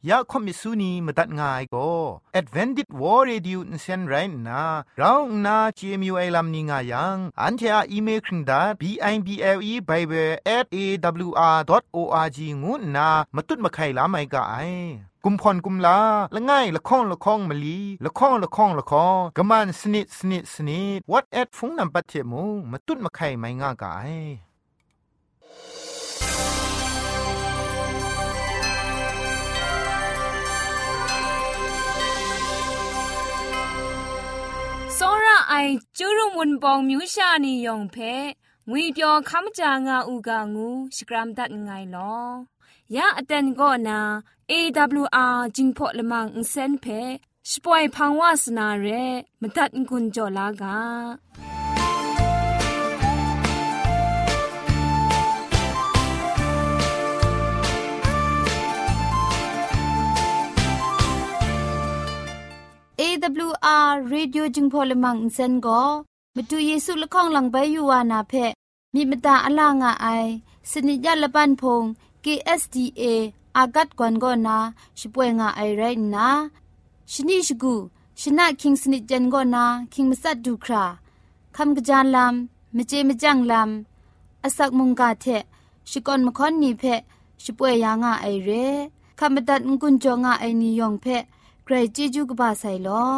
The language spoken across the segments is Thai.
ยาคอมิสุนีมตัดง่ายก็ Advented War Radio นเซนไรนะเราหน้า CMU ไอลัมนิงายังอันเทออีเมลคิงดา bible@awr.org งูนะมาตุ้ดมาไข่ลาไม่กะไอกุมพรกุมลาละง่ายละข้องละข้องมะลีละข้องละข้องละข้องกะมันสนิดสนิดสนิด what at ฟงนำปัจเจมูมาตุ้ดมาไข่ไม่ง่ากะไอစောရအိုင်ကျူးရုံဝန်ပေါင်မြူရှာနေယုံဖဲငွေပြောခမ်းကြငါဥကငူစကရမ်ဒတ်ငိုင်လောยาอเตนก็นา AWR จิงพอละมังเซนเพสปอยพังวาสนาเรมตัดกุญจลากา AWR Radio จิงพอลมังอินเซนก็มาดูเยซูละข้องหลังใบยูวานาเพมีมตาอลางอไอสนิยาละปันพง KSDA อากัดกวนก็นาช่วยงาไอไรนะชนิชกูชนะคิงสนิจันก็นาคิงมัสัดดูคราคำกระจานลำมเจมจังลำอสักมุงกาเทชิกอนมคอนนีเพช่วยยางาไอเรคำบัดงกุนจงาไอนิยองเพใครจีจูกบาไซลอ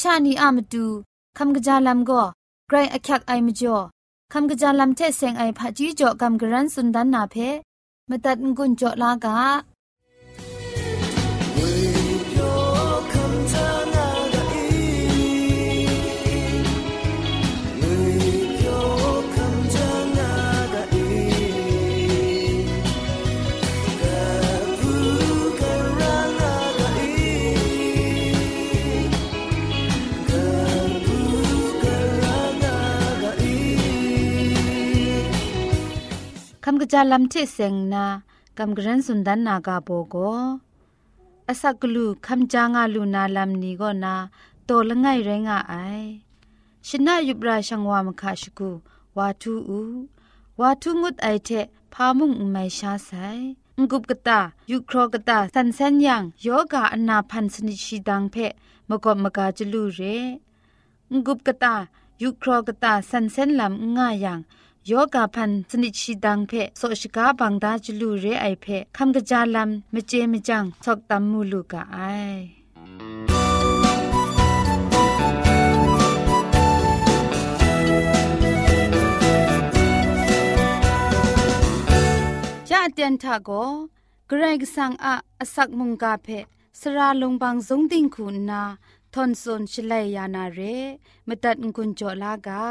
ชานีอามาดูคำกระจาลำก็ไกรอักยักไอมจ่อคำกระจาลำเทเซงไอผาจีจ่อคำกระรันสุนดันนาเพมาตัดกุญจ่อลากาคำกระจาลำเทเซงนากำกรันสุนดันนากาโบโกอาศักลูคำจางาลูนาลำนี้ก็นาโตละไงไรงาไอชนะยุบราชังวามคาชกูวาทูวาทูงุดไอเทพามุงอุไมชาไซงกุบกตายุครอกตาสันเซนยังโยกาอนาพันสนิชิดังเพมกอบมกาจลูเรงกุบกตายุครอกตาสันเซนลำง่ายังโยกาพันสนิชิดังเพโสชิกาบังดาจลูเรไอเพคำกระจาลำมเจมจังชอกตำมูลูกาไอยะเตียนทาโกเกรกสังอะอสักมุงกาเพสราลงบางสงติงคุณนาทอนซนชลัยยานาเรมตัดกุญจลากา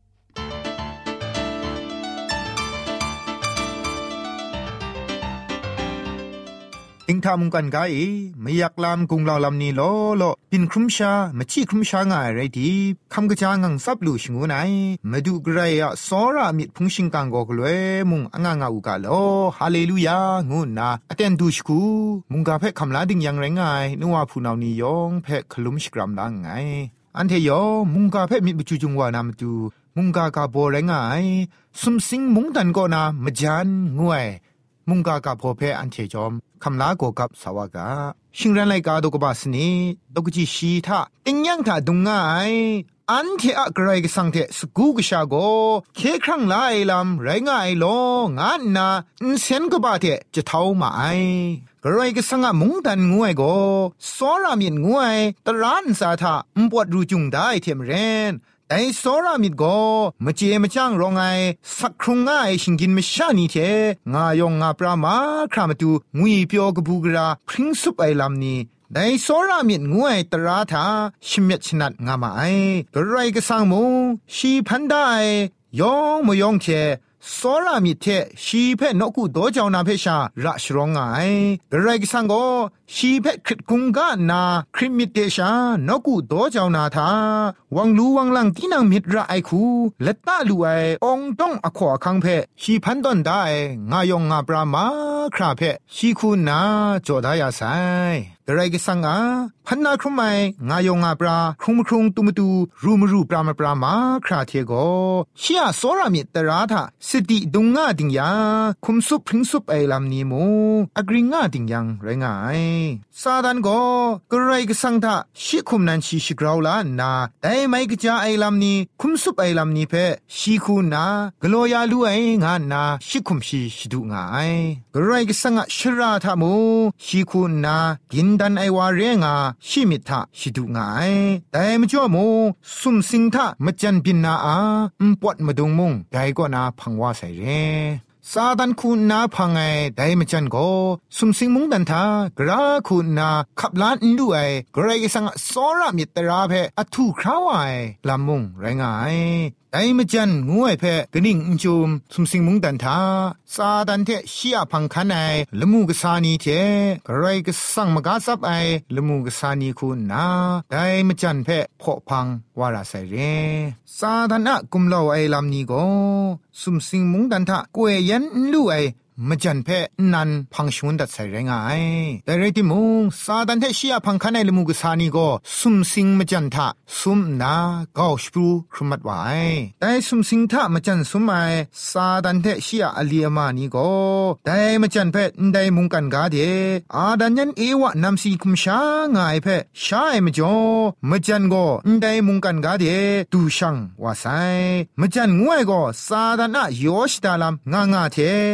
อิงทามุงกันกายไม่อยากลามกุงลาลำนี้ล้อปินครุมชามาชี้ครุมชาง่ายไรดีคำกระจางังซับลูชงูไนมาดูกระไรอะสอรามิดพุงชิงกังกอกเลยมุงอ่างอูกาลอฮาเลลูยางูนาอเตนดูชกูมุงกาเพคำลาดิงยังไรง่ายนัวผู้นาวนยองเพคลุมชกรัมดังไงอันเทยอมุงกาเพมิดบุจุจุงวานามตูมุงกากาโบไรง่ายสุมสิงมุงดันก็นามจันงวยมุงกากาโพเพอันเทจอมคำลาโกกับสาวกาชิงรันไลกาโดกบาสนีดกจิชีทาติงยังทาดุงง่ายอันเทอะกรายกสังเทสกูกชาโกเคครั้งลายลำไรง่ายลงานนาอินเซนกบาเทจะเท่ามาไอกรายกสังมุงดันงวยโกสอรามินงวยตรานสาทาปวดรูจุงได้เทมเรนไอโซรามิดโกมเจมจังรองไอสักครุงง่ายชิงกินมชานีเทงายองงาปรามาครามตูงุยเปียวกบูกราพริ้งซุปไอลำนี้ไดโซรามิดงวยตราธาชิมเมชนัดงามาไอกระไรก็สังมูชีพันได้ยองมยองเทสอรามิเทชีเพนกุโดจาวนาเพชาระชรองไงกระไรก็สังโกชีเพคริตกุงกานาคริมิเตชานกุโดจาวนาทาวังลูวังลังที่นางมิตรไอคูและตาลูไอองต้องอขวาคังเพชีพันดอนได้งายองงาปรามาคราเพชีคูนาโจดายาไซกระไรก็สังอาพันนาครุมไงายองงาปราครุมครุงตุมตูรูมรูปรามาปรามาคราเทโกชียโซรามิตราทาสติดุงงาดิงยาคุมซุปพริ้งซุปไอลำนี้มูอกริงงาดิงยังไรงายซาดันโกกระไรก็สังทาชิคุมนันชีชิกราวลานาแต่ไม่กจาไอลำนี้คุมซุปไอลำนี้เพชีคูนากลัวยาลูไองานนาชิคุมชีชิดุงายกระไรก็สังชราทามูชีคูนากินดันไอวาเรงาชิมิทะชิดุงายแต่มจ่อมูสุมสิงทะมจันปินนาอาปวดมาดุงมุงไดก็นาพังว่าใส่เรซาดันคุณนาพังไอไดมจันโกสุมสิงมุงดันทากราคุณนาขับล้านอินดูไอกระไรสังสอรามิตราเพอทูคราวไอลำมุงไรงายไดมจันงวยเพกนิ่งอินจุมสุมสิงมุงดันทาซาดันเทชียพังคันไอละมูกสานีเทกระไรก็สังมกาซับไอละมูกสานีคุณนาไดมจันเพพอพังวาราไซเรซาดันอะกุมเลาไอลำนี้โกสุมสิงมุงดันทากวยยันลู่ไอมจันเพนันพังชวนดัดใส่แรงไงแต่เรติมุงซาดันเทชียพังคันไอละมูกสานีโกสุมสิงมจันทะสุมนาเกาชปรูครุมัดไว้แต่สุมสิงทะมจันสุมไอซาดันเทชียอเลียมานีโกแต่มจันเพได้มุงกันกาเดอาดันยันเอวะนำสีคุมชาง่ายเพชาไอมจ่อมจันโกได้มุงกันกาเดดูช่างว่าไซมจันงวยโกซาดันอะโยชดาลัมงางาเทมสิ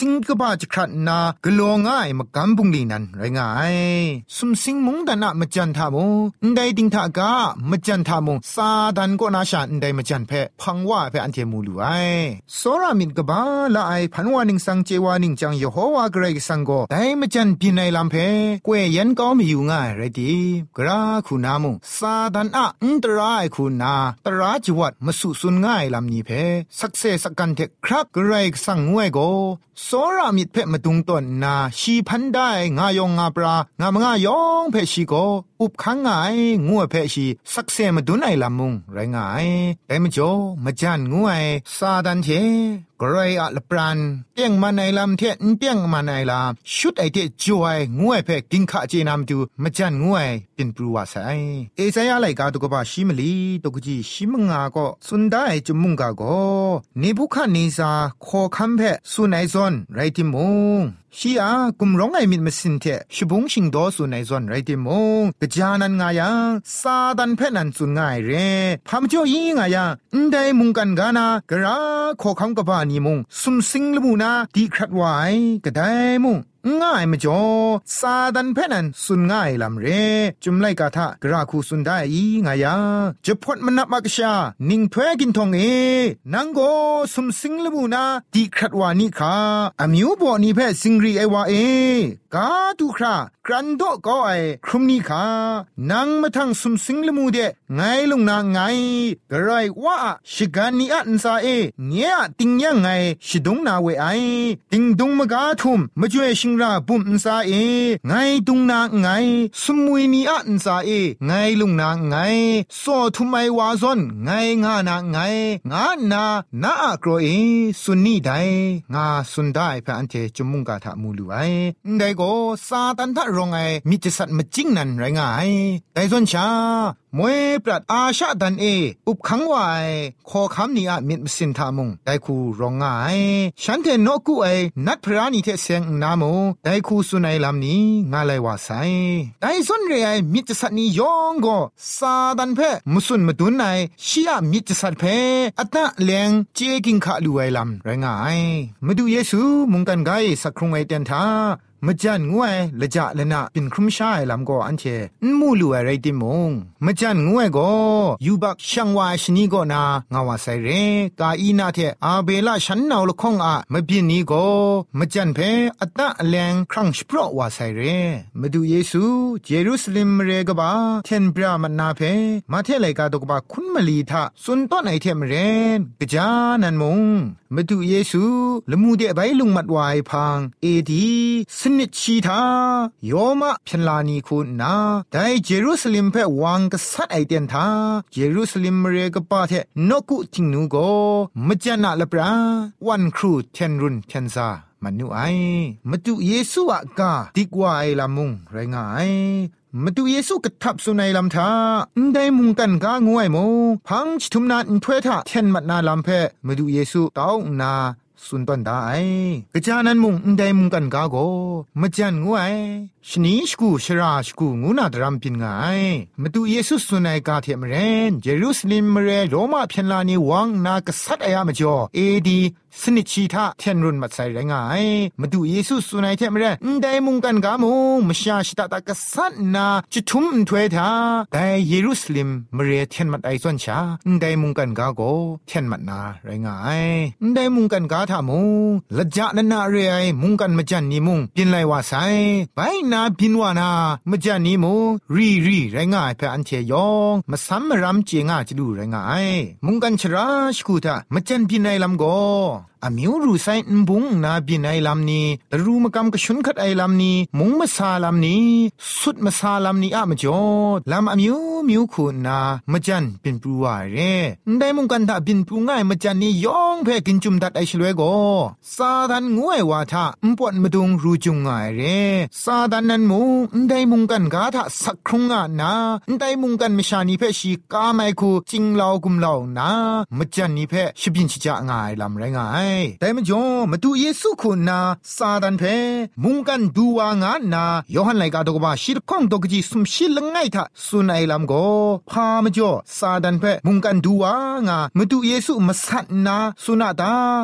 สิงกบ้าจะครัดนากะโลง่ายมากำบุงลีนันไรง่ายซุมสิงมุงดานะมจันทามงได้ดิงทากามจันทามงซาดันก็นาชาได้มจันเพพังว่าเพอันเทมูลูไอโซรามินกบ้าละไอพันวานิงสังเจวานิงจังยโฮวาเกรกสังโกได้มจันปีในลำเพกวยยันก็ไม่อยู่ง่ายไรดีกราคุณามงซาดันอันตรายคุณนาตราจวัดมาสุสุนง่ายลำนี้เพสักเซสักกันเทครักเกรกสังงวยโกโซรามิดเพมาตุงต้นนาชีพันได้งายองงาปรางามงายองเพชีโกอุบขังง่ายงวยเพชีสักเซมาดุนไอลำมุงไรง่ายแต่มจ่อมาจันงวยซาดันเทกรายอัลปรันเตียงมันไอลำเทนเตียงมันไอลาชุดไอเทจวยงวยเพกิงขะเจนามดูมาจันงวยเป็นปรูวาไซเอซายาไลกาตุกบะชิมลีตุกจีชิมงาก็สุนได้จุมุงกาโกนิบุคะนิซาขอคัมเพสุนัยซอนไรติมงชีอากุมร้องไอมิดมาสินเทชิบุงชิงโดสุนัยซอนไรติมงกะจานันงายังซาดันเพนันสุนง่ายเรพามจ่อยิงายังอินไดมุงกันกานะกะราขอคัมกะบานีมงซุมสิงลมูนาดีครัดไว้กะไดมงง่ายมจ่อซาดันเพนันสุนง่ายลำเรจุมไลกาทะกราคูสุนได้อีงายาจะพดมันนับมากชานิงเพกินทองนังโกสุมสิงลมูนาดีครัดวานิคาอมิวบ่นี่เพสิงรีไอวากาตุครากรันโดก็ไอครุมนิคานังมาทั้งสุมสิงลมูเดไงลงนางไงกระไรว่าชิกานีอันซาเนียติงยังไงชิดงนาเวไอติงดงมกาทุมมาช่วยชิงราบุมซาไงดุงนาไงสมุยนีอันซาไงลุงนาไงโซทุไมวาซอนไงงานาไงงานานาอกรสุนนี่ไดงาสุนได้พระอันเทจมุงกาทะมูลูไอได้ก็ซาตันทะรองไอมิจสัตมจิงนันไรงายได้ซอนชามวยปรัดอาชาดันอุบขังไว้ขอคำนี้มิดสินทามุงได้คูรองง่ายฉันเทนกูนัดพระนิเทเสียงนาโมได้คูสุนัยลำนี้งาไลวาไซได้ส่วนเรียมิจสัตนี้ยองก็ซาดันเพมุสุนมาดุนไอชียมิจสัตเพอัตตะเลียงเจกิงขะลูไอลำไรงายมาดูเยซูมุงกันไกสักครุงไอเตนทามจันงวยละจะละนะเป็นครุมชายลำก็อันเชมูลูอะไรติมงมจันงวยก็ยูบักช่างวาชนีก็นางาวาไซเรกาอีนาเทอาเบลาฉันนาวละคงมะบินนี้ก็มจันเพอัตตะแรงครั้งสปรวาไซเรมาดูเยซูเยรูซาเล็มเรกบาเทนบรามันนาเพมาเทไลกาตกบาคุณมลีทาสุนต้นไอเทมเรนกจานันมงมาดูเยซูละมูเดใบลุงมัดวายพังดีสนิทชีทาโยมะพลานีคุณนาได้เยรูซาเล็มเพ่วางกษัตริย์ไอเดียนทาเยรูซาเล็มเรกปาเทนกุทิงนูโกมจันนาละปราวันครูเทนรุนเทนซามันนูไอมาดูเยซูอะกาดิกวาไอละมุงไรงายมาดูเยซูกระทับสุนัยลำทาได้มุงกันกางวยโมพังชิทุมนาอินถ้วยทาเทนมัดนาลำเพมาดูเยซูต้านาสุนตันได้กระจานันมุงได้มุงกันกาโกมาจันงวยชนีสกูชราสกูงูนาดรำปินไงมาดูเยซูสุนัยกาเทมเรนเยรูซาเล็มเรโรมาเพียนลานีวังนากษัตริย์อายามจ่อดีสนิชีทาเทนรุนมัดใส่ไรงายมาดูเยซูสุนัยเทมเรนได้มุงกันกามุงมชาชิตตากษัตริย์นาจุทุมถวยทาได้เยรูซาเล็มเรเทนมัดไอซอนชาได้มุงกันกาโกเทนมัดนาไรงายได้มุงกันกาทามุงละจานันนาเรไอมุงกันมจันนีมุงปินไลวาไซไปนาบินวานามจันนีมุงรีไรงายเพื่ออันเทยองมาซ้ำมารำเจงาจะดูไรงายมุงกันชราชกูทามจันบินไอลำโกอมิวรูไซน์บุงนาบินไอลำนี้ตรูมกำกชุนขัดไอลำนี้มุงมาซาลำนี้สุดมาซาลำนี้มจ่อลำอมิวคุณนามจันเป็นปรูวาเรได้มุงกันถ้าบินปรูง่ายมจันนี้ยองเพ่กินจุมดัดไอชลวยโกซาดันงวยวาทาปวดมาดุงรูจุงง่ายเรซาดันนั้นมุงได้มุงกันกาทาสักครุงนาได้มุงกันมชานีเพ่ชีกาไมคูจิงเหลากุมเหลานามจันนี้เพ่ชิบินชิจาง่ายลำไรงายแต่มจ่อมาดูเยซูคุณนาซาดันเพมุงกันดูวางานนาโยฮันไลกาตกบาชิรคองตกจีสุมชิลงไงทะสุนัยลำโกพามจ่อซาดันเพมุงกันดูวางามาดูเยซูมาสัตนาสุนาตางายา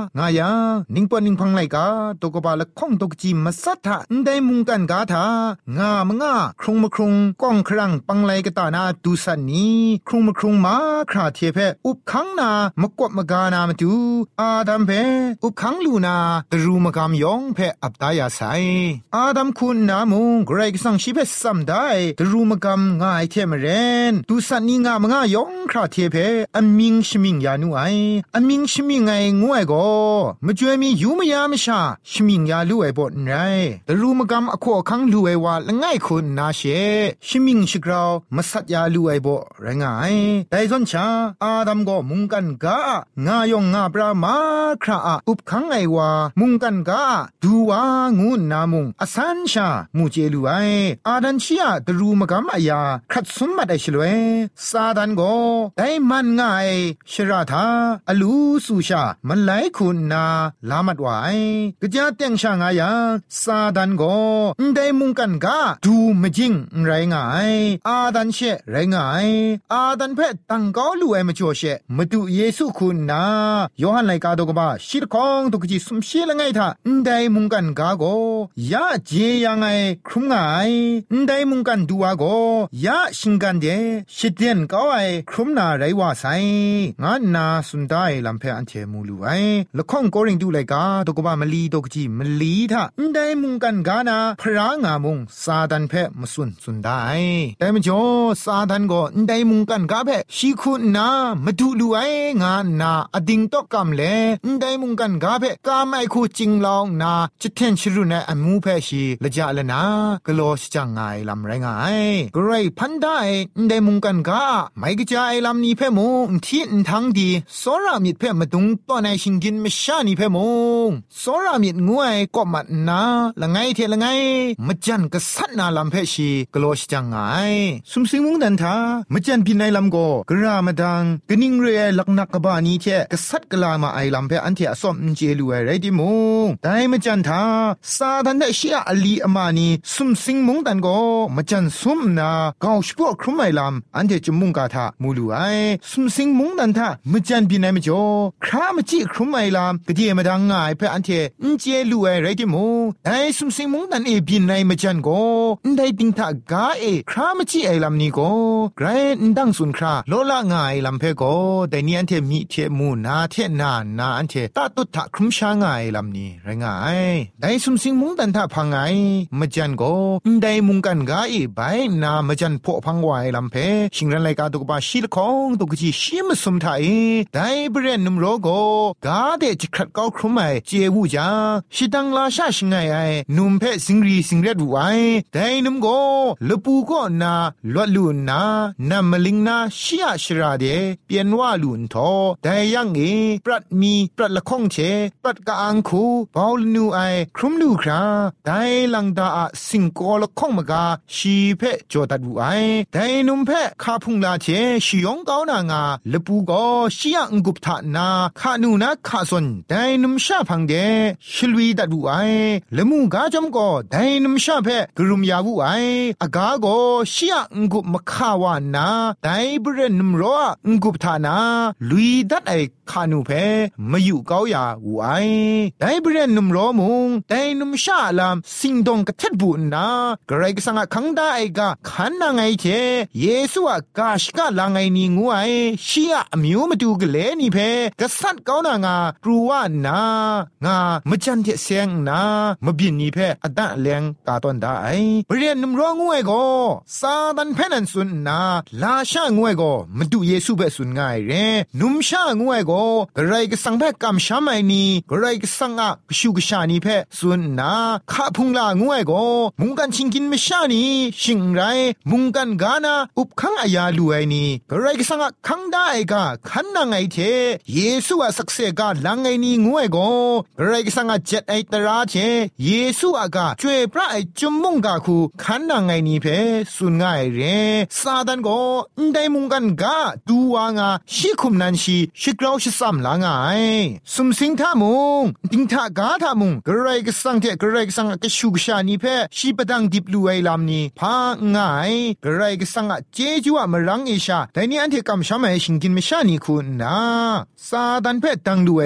นิงปอนิงพังไลกาตกบาละข้องตกจิมมาสัทธะได้มุงกันกาทางามงาครุงมครุงก้องครังปังไลกตานาดูสันนีครุงมครุงมาคราเทเพอุบขังนามกวดมกานามาดูอาดัมเพอุบขังลูนาตรูมกามยองเพอับตายาไซอาดัมคุณนามุงไกรกสังชิเพสัมได้ตรูมกามง่ายเทมเรนดูสันนีงามงายองคราเทเพอมิงชมิงยานุไออมิงชมิงไงงวยก็มจวยมียูมยามชาชมิงยาลูไอบ่ไรตรูมกามอโคคังลูไอว่าละง่ายคุณนาเชชมิงชกราวมาสัตยาลูไอบ่ไรงายแต่ส่วนชาอาดัมก็มุงกันกางายองงาปรามาคราอุบขังไอว่ามุงกันกาดูว่างูนามุงอสันชามูเจลูไออาดันชียตรูมกามายาขัดสมบัติไอชลเวซาดันก็ได้มันง่ายชราธาอลูสุชามันไหลคุณนาลามัดไว้กะจาเตียงชางายาซาดันก็ได้มุงกันกาดูมจิงไรงายอาดันเชไรงายอาดันเพตังก้าลูไอมจ่อเชมาดูเยซูคุณนายอหันไลกาดกบาชิรคองตกจิสมเชละไงท่าได้มุงกันกาโกยาเจยังไงครุงไงได้มุงกันดูอาโกยาชิงกันเดชิดเดียนก้าไอครุมนาไรว่าไซงานนาสุนได้ลำเพออันเทมูลูไอละข้องโกริงดูไลกาดกบามลีดกจิมลีท่าได้มุงกันกานาพระงามุงซาดันเพมสุนได้แต่มจ่อซาดันก็ได้มุงกันกาเพชีคุณนามาดูลูไองานนาอดิงตอกกำเลได้มุงกันกาเพกาไม่คูจิงลองนาจิเทนชรุนอมูเพชีละจาละนากโลชจังไงลำไรงายกรายพันได้ได้มุงกันกาไม่กระจายลำนี้เพมงที่ทั้งดีสรามิดเพมตุงตอนในชิงกินไม่ชานีเพมงสรามิดงวยก็มัดนาละไงเทละไงมจันกษัตนาลำเพชีกโลชจังไงสุมสิงมุงดันทามจันพินัยลำโกกรามาดังกนิงเรลักนักกบานีเทกษัตกลามาไอลำเพอันเทอสอมเจลูไรดิมงแต่มจันทาซาดันได้เชียอลีอมานีสุมสิงมุงดันโกมจันสุมนากาวสปอครุมไอลำอันเทจมุงกาทามูลูไอสุมสิงมุงดันทามจันพินัยมจ่อครามจิครุมไอลำกะเดียมาดังง่ายเพอันเทเจลูไรดิมงไอสุมสิงมุงดันเอพินัยมจันโกได้ติงทากาเอครามจิไอลำนี้โกไกรดังสุนคราโลละง่ายลำเพโกแต่นี่อันเทมีเทมูนาเทนาอันเทตาตุถะครุมชาง่ายลำนี้ไรงายได้สุมสิงมุงดันทาพังไงมจันโกได้มุงกันกาอีใบนามจันโพพังไวลำเพชิงรันไลกาตุกบาชิลของตุกจีชิมสมไทยได้เบรนนุมโรโกกาเดจิขัดเก้าครุมไอเจวูจาชิดังลาชาชิงไงไอนุมเพสิงรีสิงเรดูไอได้นุมโกลปูก็นาลวดลูนานามลิงนาชิยาชราเดเปียนว่าลุนทอแต่ยังเอปรัดมีปรัดละข้องเชปรัดกะอังคูบอลนูไอครุมลูคราแต่ลังดาสิงโกละข้องมกาชีเพจอดัดไอแต่นุมเพคาพุงลาเชชิยองเกานางาลปูก็ชิยางกุปทานาคานูนาคาซนแต่นุมชาพังเดชลวีดัดไอละมูกาจอมก็แต่นุมชาเพกรุมยาวูไออากาโกชิยางกุปมคาวานาแต่เบรนนุมโรกุปทานาลุยดัดไอคานูเพมาอยู่เกาอย่าไว้ได้เบรนนุมโรมุงได้นุมชาลามสิงดงกะเท็ดบุนนากระไรก็สังขังได้กะขันนางไอเทเยซูอะกาชกะลางไอนีงูไอชียอมิวมาดูกะเลนี่เพกะสัตเกานางาปรูว่านางามจันเทเสียงนามบินนี่เพอดะแลงกาตอนได้เบรนนุมโรงูไอโกซาดันเพนันสุนนาลาชางวยโกมาดูเยซูเบสุนง่ายเรนุมชางวยโกกระไรก็สังเพกำชามไอนีกระไรก็สังอะกชูกชานีเพสุนนาข้าพุงลางวยโกมุงกันชิงกินไม่ชานีชิงไรมุงกันกานาอุบขังอายาลูไอนีกระไรก็สังอะขังได้กาขันนางไอเทเยซูอะสักเซกาลังไอนีงวยโกกระไรก็สังอะเจ็ดไอตราเทเยซูอะกาช่วยพระไอจุมมุงกาคูขันนางไอนีเพสุนง่ายเรซาดันโกได้มุงกันกาดูวางาชิคุมนันชีชิกราวชิซัมลางายสุมสิงทามุงติงทากาทามุงกระไรก็สังเทกระไรก็สังกะชูกชานีเพชีปดังดิบลูไอลามนีพาง่ายกระไรก็สังเจจูอะมรังเอชาแต่นี่อันเทกัมชามไอชิงกินไม่ชานีคุณนาซาดันเพตังลูไอลามง่า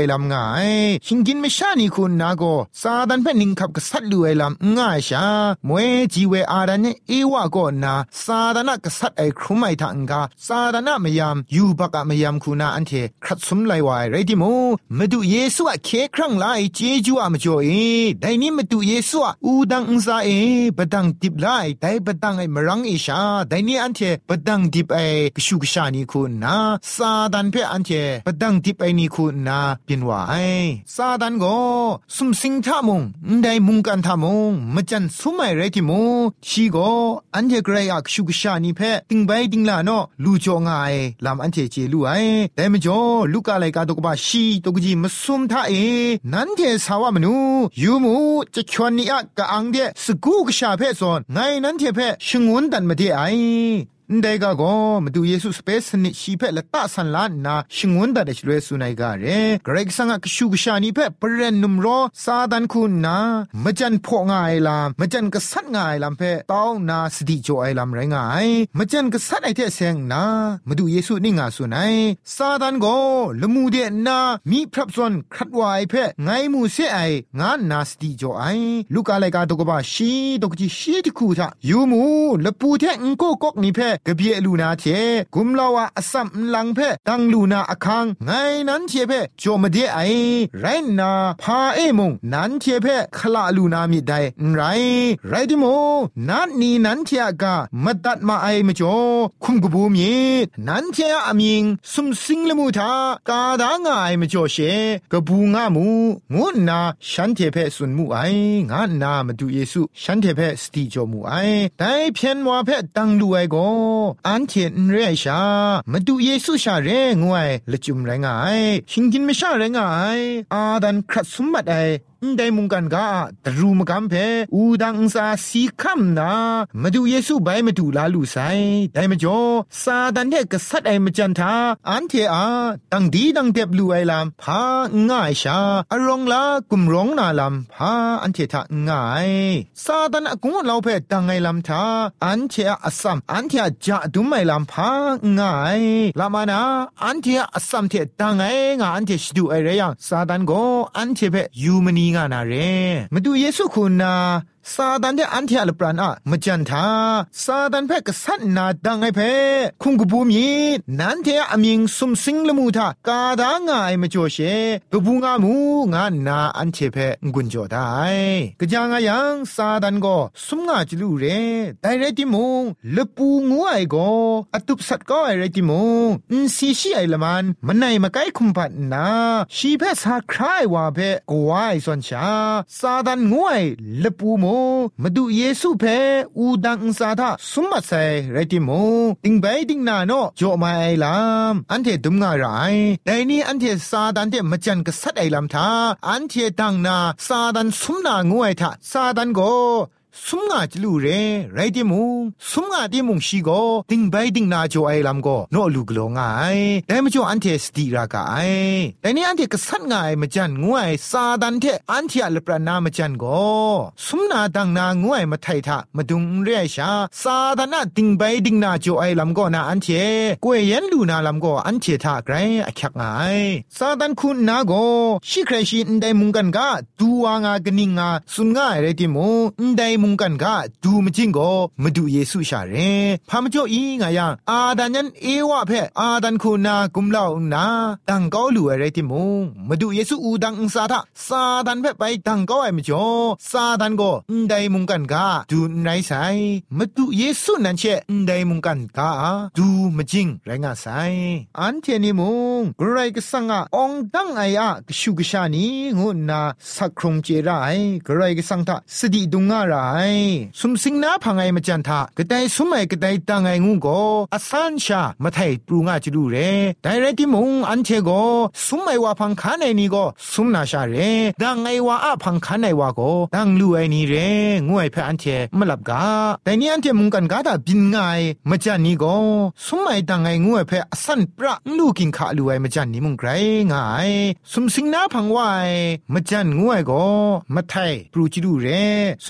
ชิงกินไม่ชานี่คุณนาโกซาดันเพ่นิงขับกษัตริย์ลุยลำง่ายชามวยจีเวอาดันเนี่ยเอวะก็นาซาดานกษัตริย์ไอครุมไอทังกาซาดานมยามยูบักมยามคุณาอันเทครัดสมไลวายไรดิโมมาดูเยซูอะเคครั้งไลเจจูอะมจ่อได้นี่มาดูเยซูอะอูดังอุซาบดังดิบไลได้บดังไอมรังเอชาได้นี่อันเทบดังดิบไอกชูกชานี่คุณนาซาดันเพ่อันเทบดังดิบไอนี่คุณนาเป็นว่าไอซาดันก็สุมสิงทามงได้มุงกันทามงมจันสุไมไรดิโมชีก็อันเทกรายกชูกชานี่เพ่ติงใบติงลาโนลูจงไงลำอันเทเจลูไอแต่มจ่อลูกอะไรกาตกบาชีตกจีมสุมท่านั้นเทสาวมนูยูมูจะชวนนี่อะกะอังเดสกูกชาเพ่ซอนไงนั้นเทเพ่ชงวนดันมาเดไอได้ก็มาดูเยซูสเปซนิชีเพ่ละตาสันลานนาชงวนดัดเฉลยสุนัยกาเรเกรกสังกชูกชานีเพ่เปรนนุมรอซาดันคุณนามจันพอง่ายลามมจันกษัตริย์ง่ายลามเพ่ต้าวนาสติโจไอลามไรง่ายมจันกษัตริย์ไอเทเซงนามาดูเยซูนี่งาสุนัยซาดันก็ละมูเดนามีพรับซอนครัดวายเพ่ไงมูเสไองานนาสติโจไอลูกอะไรกาตกบาชีตกจีชีที่คูทายูมูละปูเทงโกกอกนี่เพ่กเบียลูนาเทกุมลาวาอสัมลังเพตังลูนาอคังไงนั้นเทเพโจมเดไอไรนาพาเอมงนั้นเทเพคลาลูนามิไดไรดิโมนัดนี้นั้นเทกามตัดมาไอมจ่อคุมกบูมีนั้นเทอามิงสุมสิงละมูทากาดางไอมจ่อเชกบูงามูงุนนาฉันเทเพสุนมูไองานนามาดูเยซูฉันเทเพสติโจมูไอแต่เพียนว่าเพตังลูไอโกอันเทนเรชามาดูเยซูชาเรงวยละจุมแรงไอชิงกินไม่ชาแรงไออาดันครัดสมบัติไอได้มุงกันกาตรูมกัมเพอูดังซาสีคัมนามาดูเยซูไปมาดูลาลูไซได้มาจ่อซาดันเทกษัตริย์ไอมาจันทาอันเทอาตังดีดังเดบลูไอลามพาง่ายชาอรองลากุมร้องนาลามพาอันเททาง่ายซาดันอกุงเราเพตังไงลามทาอันเทอาสัมอันเทอาจะดุมไอลามพาง่ายลามานาอันเทอาสัมเทตังไงาอันเทชดูไอเรียงซาดันโกอันเทเพยูมนีงานาเรมาดูเยซูคุณนาซาดันเดอันเทียลปรานะมจันทาซาดันเพ่กษัตริย์นาดังไอเพ่คุงกบูมีนันเทอมิงสุมสิงละมูทากาดางไอมจ่อเชกบูงามูงานาอันเทเพ่งุนจ่อได้กะจางายังซาดันก็สุมงาจลูเรไดเรติมงละปูงูไอก็อตุบสัตก็ไอเรติมงอินซีชีไอละมันมันไหนมาไกคุมปัดนาชีเพ่สาครายว่าเพ่กวายส่วนชาซาดันงูไอละปูมมาดูเยซูเพอูดังซาทาสุมัดไซไรติโมติงไปติงนาโนโจมาไอลามอันเทดุมงาไรแต่นี่อันเทซาดันเทมจันกษัตริย์ไอลามทาอันเทดังนาซาดันสุมนางวยทาซาดันโกสุมงาจลูเรไรติมุงสุมงาติมุงชีโกติงไปติงนาโจไอลำโกโนลูกโลงไอแต่มจ่ออันเทสติรากาไอแต่นี่อันเทกษัตริย์ไงมจันงวยซาดันเทอันเทอัลปรานามจันโกสุมนาดังนางวยมาไททามาดุงเรียชาซาดานาติงไปติงนาโจไอลำโกนาอันเทกวยยันลูนาลำโกอันเททาไกรอคักไงซาดันคุณนาโกชิใครชินได้มุงกันกาดูวางากนิงาสุนง่ายไรติมุงได้มุงกันกาดูมจิงโกมาดูเยซูชาเรพามจ่ออีงายังอาดันยันเอวะเพอาดันคุณนากุมลาวนาตังก้าวลูอะไรติมุงมาดูเยซูอูดังซาทาซาดันเพไปตังก้าวไอมจ่อซาดันโกได้มุงกันกาดูไรไซมาดูเยซูนั่นเชได้มุงกันกาดูมจิงไรงาไซอันเทนิมุงกรายกสังอาองดังไออะกชูกชานีงูนาสักครงเจรากรายกสังทาสติดุงอะไรสุมสิงนาพังไอมจันทากระไดสุมไอกระไดตังไองูโกอสันชามาไทปรูงาจดูเรไดเรติมุงอันเทโกสุมไอวาพังคานไอนี่โกสุมนาชาเรดังไอวาอะพังคานไอวาโกดังลูไอนี่เรงวยเพอันเทมลับกาแต่นี่อันเทมุงกันกาดาบินไงมจันนี่โกสุมไอดังไองวยเพอสันปะลูกินขาลูไอมจันนี่มุงไกรไงสุมสิงนาพังวายมจันงวยโกมาไทปรูจิดูเรสุมสิงมุง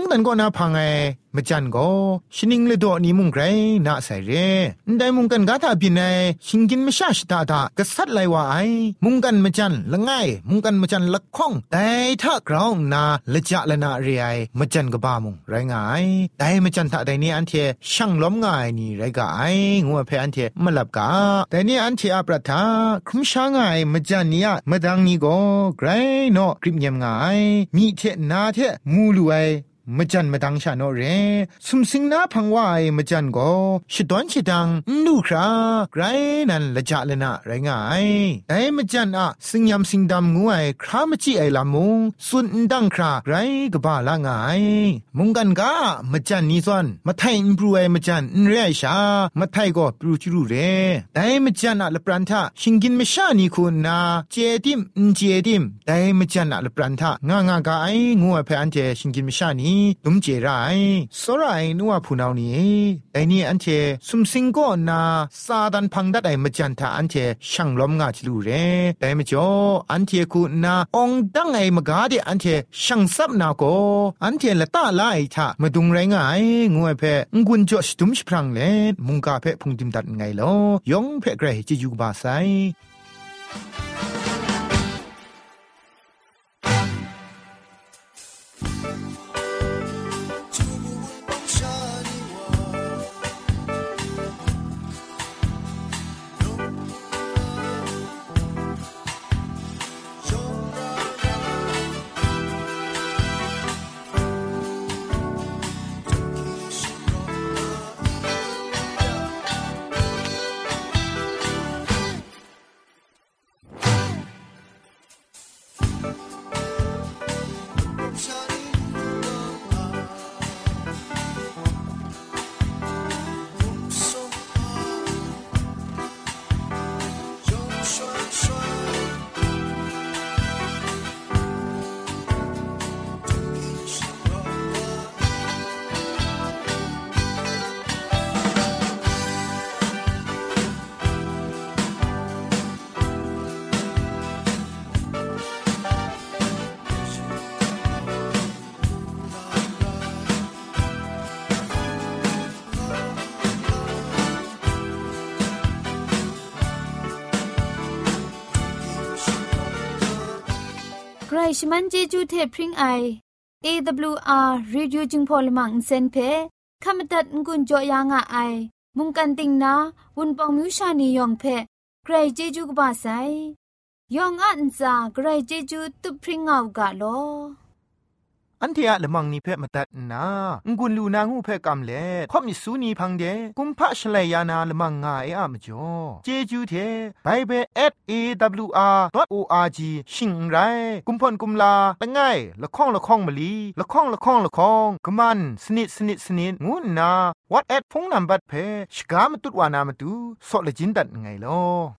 ตันก็นาพังไงมจันก็ชินิงเลโดนี่มุงไกรน่าใส่เรได้มุงกันกาตาบินไอชิงกินไม่ชาชิตาตากษัตริย์ไลว่าไอมุงกันมจันละง่ายมุงกันมจันละข้องแต่ถ้ากราวนาละจะละนาเรียมจันก็บ้ามุงไรง่ายแต่มจันถ้าได้นี่อันเทช่างล้มง่ายนี่ไรก็ไองัวเพอันเทมาลับกาแต่นี่อันเทอาประทาครุมช่างง่ายมจันนี่อะมาดังนี่ก็ไกรเนาะกริบยำง่ายมีเทนาเทมูลูไอมจันมาดังชาโนเรสุมสิงนาพังว่าไอมจันก็ชิดอนชิดังนูคราไกรนั่นละจะละนะไรง่ายไอมจันอะสิงยำสิงดำงูไอครามจิไอละมุงสุนดังคราไกรกบ้าละง่ายมุงกันกามจันนี่ส่วนมาไทยอินปรูไอมจันเรียชามาไทยก็ปรูจิรูเรไอมจันอะละปรันทะชิงกินไม่ชานี่คุณนาเจดิมเจดิมไอมจันอะละปรันทะงางากาไองูเพออันเจชิงกินไม่ชานี่ตุมเจไรสรายนัวพูนาวนี่ไอ้นี่อันเชสุมสิงก็นาซาดันพังดัดไอมจันทาอันเชช่างล้มงาจลูเรแต่มจ่ออันเชคูนาองดังไอมกาเดอันเชช่างซับนาโกอันเชละตาลายทามาดุงไรงายงวยเพงุนจ่อสตุมสพรังเลมุงกาเพพุงดิมดัดไงลอยองเพเกรจิจูบาไซใครชมันเจจูเทพริงไอ AWR Radio จึงพอลมังเซนเพขมตัดงุนจอยางอไอมุงกันติงนาวุนปองมิวชานียองเพใครเจจูกบาไซยองอันซาใครเจจูตุพริงเอากาโลอันเทียละมังนิเพมาตัดนางุนลูนางูเพกำเล่ข่อมิสูนีพังเดกุมพะชเลยานาละมังงาเออะมจ่อเจจูเทไบเบิล@awr.org ชิงไรกุมพ่นกุมลาละง่ายละข้องละข้องมะลีละข้องละข้องละข้องกะมันสนิดสนิดสนิดงูนา WhatsApp พงนัมบัดเพชกามตุดวานามตุสอเลจินดัดไงลอ